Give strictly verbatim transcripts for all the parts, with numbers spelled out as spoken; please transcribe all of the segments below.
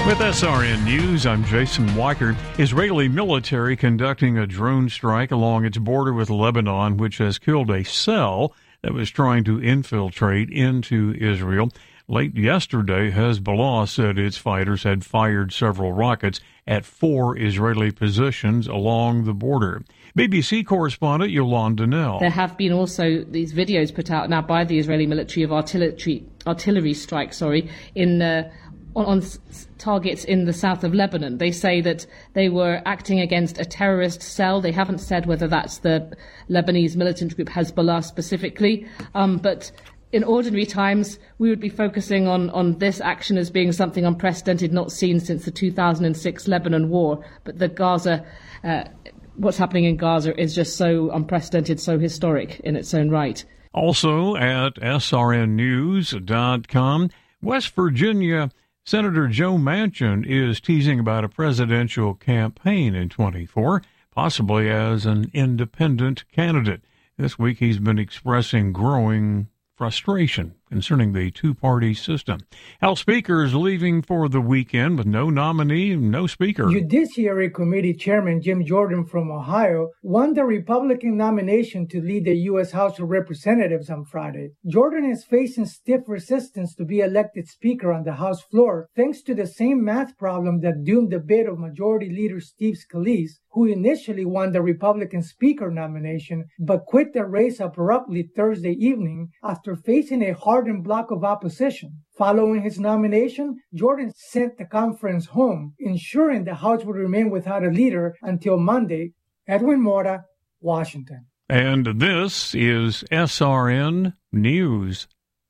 With S R N News, I'm Jason Weicker. Israeli military conducting a drone strike along its border with Lebanon, which has killed a cell that was trying to infiltrate into Israel. Late yesterday, Hezbollah said its fighters had fired several rockets at four Israeli positions along the border. B B C correspondent Yolande Nell. There have been also these videos put out now by the Israeli military of artillery artillery strikes, sorry, in uh, on, on s- targets in the south of Lebanon. They say that they were acting against a terrorist cell. They haven't said whether that's the Lebanese militant group Hezbollah specifically, um, but in ordinary times, we would be focusing on, on this action as being something unprecedented, not seen since the two thousand six Lebanon war. But the Gaza, uh, what's happening in Gaza is just so unprecedented, so historic in its own right. Also at S R N news dot com, West Virginia Senator Joe Manchin is teasing about a presidential campaign in twenty-four, possibly as an independent candidate. This week he's been expressing growing frustration concerning the two-party system. House Speaker is leaving for the weekend with no nominee, no speaker. Judiciary Committee Chairman Jim Jordan from Ohio won the Republican nomination to lead the U S House of Representatives on Friday. Jordan is facing stiff resistance to be elected Speaker on the House floor, thanks to the same math problem that doomed the bid of Majority Leader Steve Scalise, who initially won the Republican Speaker nomination, but quit the race abruptly Thursday evening after facing a hardened block of opposition. Following his nomination, Jordan sent the conference home, ensuring the House would remain without a leader until Monday. Edwin Mora, Washington. And this is S R N News.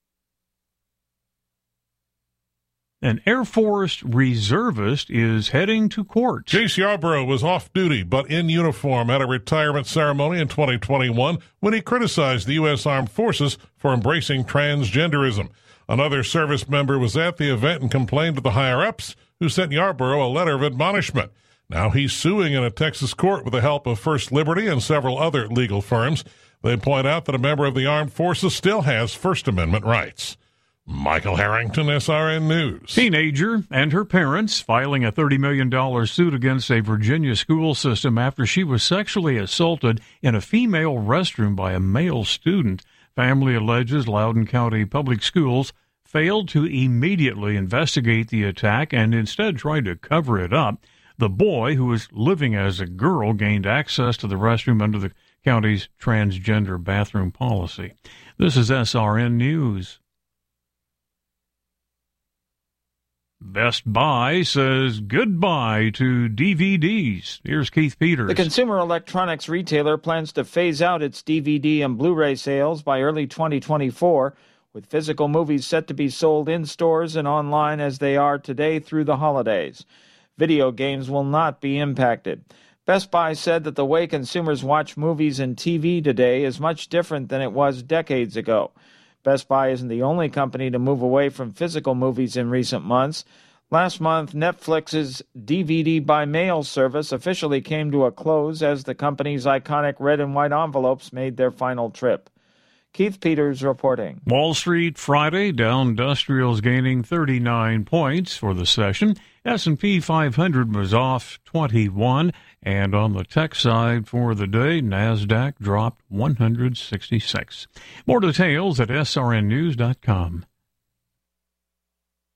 An Air Force reservist is heading to court. Chase Yarborough was off duty but in uniform at a retirement ceremony in twenty twenty-one when he criticized the U S Armed Forces for embracing transgenderism. Another service member was at the event and complained to the higher-ups, who sent Yarborough a letter of admonishment. Now he's suing in a Texas court with the help of First Liberty and several other legal firms. They point out that a member of the armed forces still has First Amendment rights. Michael Harrington, S R N News. Teenager and her parents filing a thirty million dollars suit against a Virginia school system after she was sexually assaulted in a female restroom by a male student. Family alleges Loudoun County Public Schools failed to immediately investigate the attack and instead tried to cover it up. The boy, who was living as a girl, gained access to the restroom under the county's transgender bathroom policy. This is S R N News. Best Buy says goodbye to D V Ds. Here's Keith Peters. The consumer electronics retailer plans to phase out its D V D and Blu-ray sales by early twenty twenty-four, with physical movies set to be sold in stores and online as they are today through the holidays. Video games will not be impacted. Best Buy said that the way consumers watch movies and T V today is much different than it was decades ago. Best Buy isn't the only company to move away from physical movies in recent months. Last month, Netflix's D V D by mail service officially came to a close as the company's iconic red and white envelopes made their final trip. Keith Peters reporting. Wall Street Friday, Dow Industrials gaining thirty-nine points for the session. S and P five hundred was off twenty-one. And on the tech side for the day, NASDAQ dropped one hundred sixty-six. More details at S R N news dot com.